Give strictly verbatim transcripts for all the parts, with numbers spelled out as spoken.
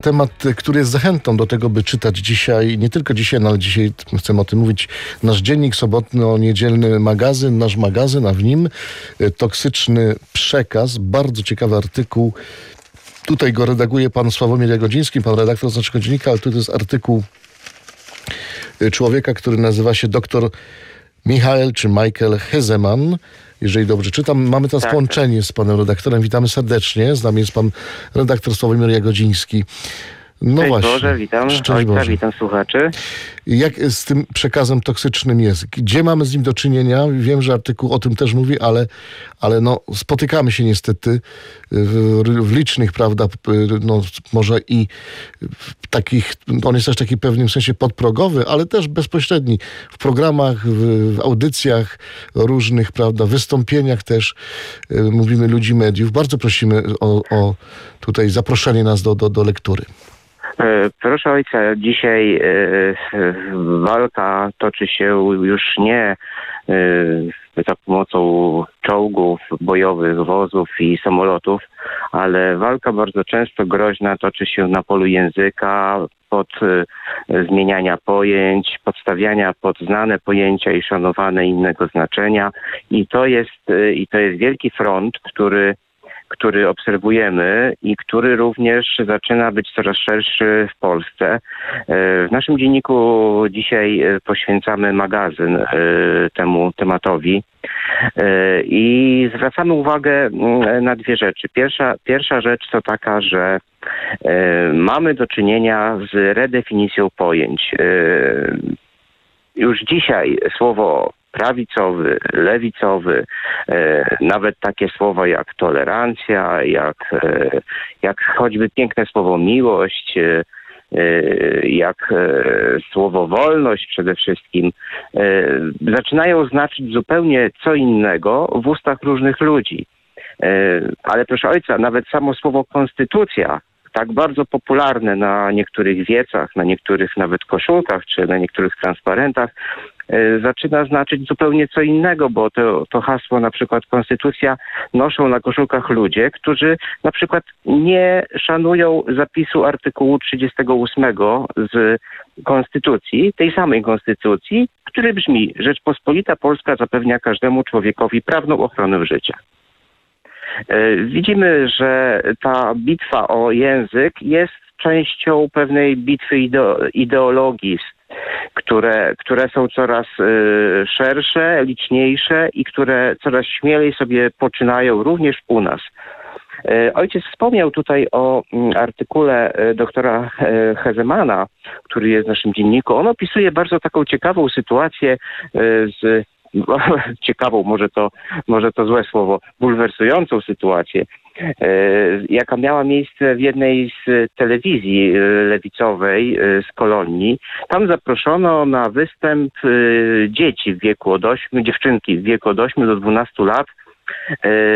Temat, który jest zachętą do tego, by czytać dzisiaj, nie tylko dzisiaj, no ale dzisiaj chcemy o tym mówić, nasz dziennik sobotno-niedzielny magazyn, nasz magazyn, a w nim toksyczny przekaz, bardzo ciekawy artykuł. Tutaj go redaguje pan Sławomir Jagodziński, pan redaktor z naszego dziennika, ale tu jest artykuł człowieka, który nazywa się doktor Michael czy Michael Hezeman. Jeżeli dobrze czytam, mamy teraz tak. połączenie z panem redaktorem. Witamy serdecznie. Z nami jest pan redaktor Sławomir Jagodziński. No Cześć właśnie. Boże, witam. Szczęść Ojca, Boże. witam słuchaczy. Jak z tym przekazem toksycznym jest? Gdzie mamy z nim do czynienia? Wiem, że artykuł o tym też mówi, ale, ale no, spotykamy się niestety w, w licznych, prawda, no, może i w takich, on jest też taki w pewnym sensie podprogowy, ale też bezpośredni. W programach, w, w audycjach różnych, prawda, wystąpieniach też y, mówimy ludzi mediów. Bardzo prosimy o, o tutaj zaproszenie nas do, do, do lektury. Proszę ojca, dzisiaj e, walka toczy się już nie e, za pomocą czołgów bojowych, wozów i samolotów, ale walka bardzo często groźna toczy się na polu języka, pod e, zmieniania pojęć, podstawiania pod znane pojęcia i szanowane innego znaczenia. I to jest, e, i to jest wielki front, który który obserwujemy i który również zaczyna być coraz szerszy w Polsce. W naszym dzienniku dzisiaj poświęcamy magazyn temu tematowi i zwracamy uwagę na dwie rzeczy. Pierwsza, pierwsza rzecz to taka, że mamy do czynienia z redefinicją pojęć. Już dzisiaj słowo prawicowy, lewicowy, e, nawet takie słowa jak tolerancja, jak, e, jak choćby piękne słowo miłość, e, jak e, słowo wolność przede wszystkim, e, zaczynają znaczyć zupełnie co innego w ustach różnych ludzi. E, ale proszę ojca, nawet samo słowo konstytucja, tak bardzo popularne na niektórych wiecach, na niektórych nawet koszulkach, czy na niektórych transparentach, zaczyna znaczyć zupełnie co innego, bo to, to hasło, na przykład konstytucja, noszą na koszulkach ludzie, którzy na przykład nie szanują zapisu artykułu trzydziestego ósmego z konstytucji, tej samej konstytucji, który brzmi: Rzeczpospolita Polska zapewnia każdemu człowiekowi prawną ochronę życia. Widzimy, że ta bitwa o język jest częścią pewnej bitwy ideo- ideologii, które, które są coraz y, szersze, liczniejsze i które coraz śmielej sobie poczynają również u nas. Y, ojciec wspomniał tutaj o y, artykule y, doktora y, Hezemana, który jest w naszym dzienniku. On opisuje bardzo taką ciekawą sytuację y, z ciekawą, może to, może to złe słowo, bulwersującą sytuację, e, jaka miała miejsce w jednej z telewizji lewicowej e, z Kolonii. Tam zaproszono na występ e, dzieci w wieku od ośmiu, dziewczynki w wieku od ośmiu do dwunastu lat e,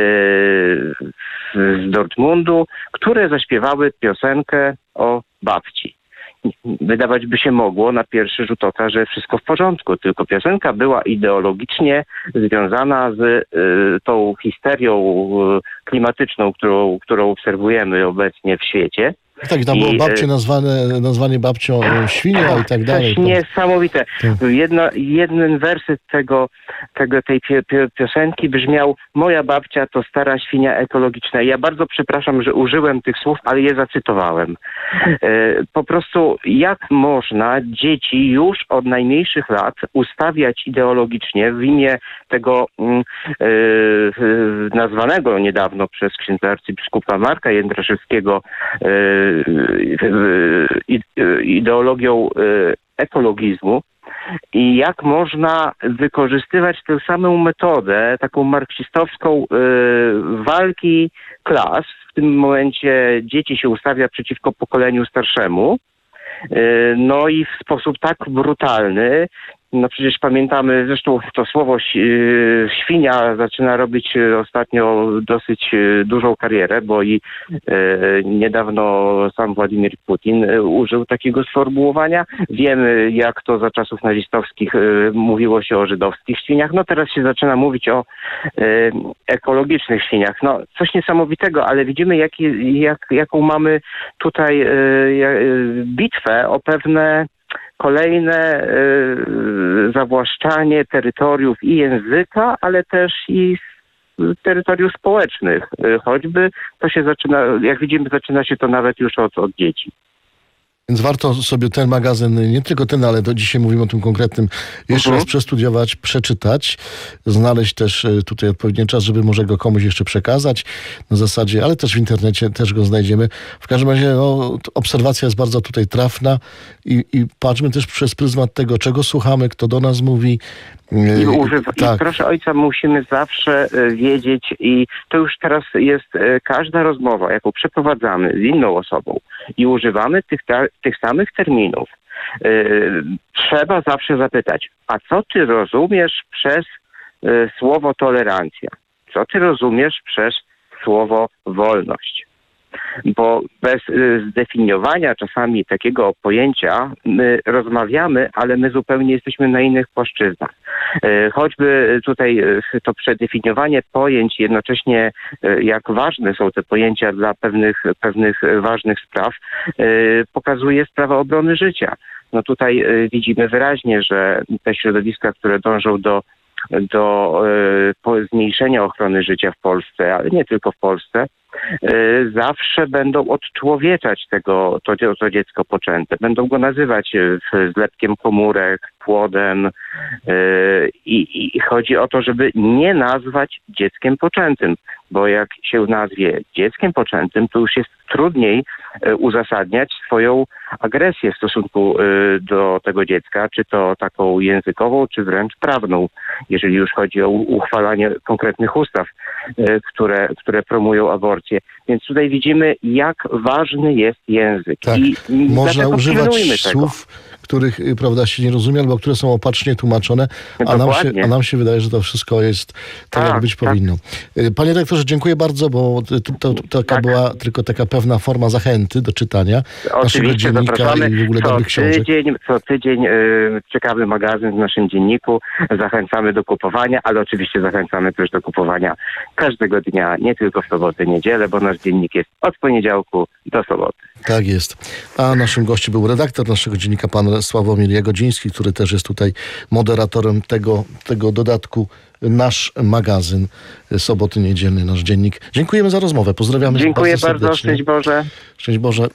z Dortmundu, które zaśpiewały piosenkę o babci. Wydawać by się mogło na pierwszy rzut oka, że wszystko w porządku, tylko piosenka była ideologicznie związana z y, tą histerią y, klimatyczną, którą, którą obserwujemy obecnie w świecie. Tak, tam było I, babcie nazwane, nazwanie babcią świnia i tak dalej. Coś niesamowite. Jedno, jeden werset tego, tego, tej piosenki brzmiał: moja babcia to stara świnia ekologiczna. Ja bardzo przepraszam, że użyłem tych słów, ale je zacytowałem. Po prostu jak można dzieci już od najmniejszych lat ustawiać ideologicznie w imię tego yy, yy, nazwanego niedawno przez księdza arcybiskupa Marka Jędraszewskiego yy, ideologią ekologizmu i jak można wykorzystywać tę samą metodę, taką marksistowską walki klas. W tym momencie dzieci się ustawia przeciwko pokoleniu starszemu, no i w sposób tak brutalny, No przecież pamiętamy, zresztą to słowo ś- świnia zaczyna robić ostatnio dosyć dużą karierę, bo i e, niedawno sam Władimir Putin użył takiego sformułowania. Wiemy, jak to za czasów nazistowskich e, mówiło się o żydowskich świniach. No teraz się zaczyna mówić o e, ekologicznych świniach. No coś niesamowitego, ale widzimy, jaki, jak, jaką mamy tutaj e, bitwę o pewne kolejne y, zawłaszczanie terytoriów i języka, ale też i terytoriów społecznych. Y, choćby to się zaczyna, jak widzimy, zaczyna się to nawet już od, od dzieci. Więc warto sobie ten magazyn, nie tylko ten, ale do dzisiaj mówimy o tym konkretnym, jeszcze Mhm. raz przestudiować, przeczytać, znaleźć też e, tutaj odpowiedni czas, żeby może go komuś jeszcze przekazać na zasadzie, ale też w internecie też go znajdziemy. W każdym razie no, t- obserwacja jest bardzo tutaj trafna i, i patrzmy też przez pryzmat tego, czego słuchamy, kto do nas mówi. E, I, używa, tak. I proszę ojca, musimy zawsze e, wiedzieć i to już teraz jest e, każda rozmowa, jaką przeprowadzamy z inną osobą i używamy tych, ta, tych samych terminów. E, trzeba zawsze zapytać, a co ty rozumiesz przez e, słowo tolerancja? Co ty rozumiesz przez słowo wolność? Bo bez y, zdefiniowania czasami takiego pojęcia my rozmawiamy, ale my zupełnie jesteśmy na innych płaszczyznach. Y, choćby tutaj y, to przedefiniowanie pojęć, jednocześnie y, jak ważne są te pojęcia dla pewnych, pewnych ważnych spraw, y, pokazuje sprawę obrony życia. No tutaj y, widzimy wyraźnie, że te środowiska, które dążą do do y, po- zmniejszenia ochrony życia w Polsce, ale nie tylko w Polsce, y, zawsze będą odczłowieczać tego, to, to dziecko poczęte. Będą go nazywać y, zlepkiem komórek, płodem y, i, i chodzi o to, żeby nie nazwać dzieckiem poczętym, bo jak się nazwie dzieckiem poczętym, to już jest trudniej y, uzasadniać swoją agresję w stosunku y, do tego dziecka, czy to taką językową, czy wręcz prawną, jeżeli już chodzi o u- uchwalanie konkretnych ustaw, y, które, które promują aborcję. Więc tutaj widzimy, jak ważny jest język. Tak. I i Można dlatego używać pilnujmy tego. słów, których y, prawda, się nie rozumie, albo które są opacznie tłumaczone, a nam, się, Dokładnie. a nam się wydaje, że to wszystko jest tak, Tak, jak być tak. powinno. Y, Panie rektorze, dziękuję bardzo, bo to, to, to taka Tak. była tylko taka pewna forma zachęty do czytania naszego Oczywiście dziennika zapraszamy. i w ogóle Co dobrych książek. tydzień, co tydzień y, ciekawy magazyn w naszym dzienniku. Zachęcamy do kupowania, ale oczywiście zachęcamy też do kupowania każdego dnia, nie tylko w sobotę, niedzielę, bo nasz dziennik jest od poniedziałku do soboty. Tak jest. A naszym gościem był redaktor naszego dziennika, pan Sławomir Jagodziński, który też jest tutaj moderatorem tego, tego dodatku Nasz Magazyn, Soboty Niedzielny, nasz dziennik. Dziękujemy za rozmowę. Pozdrawiamy Dziękuję bardzo bardzo, serdecznie. szczęść Boże. Szczęść Boże.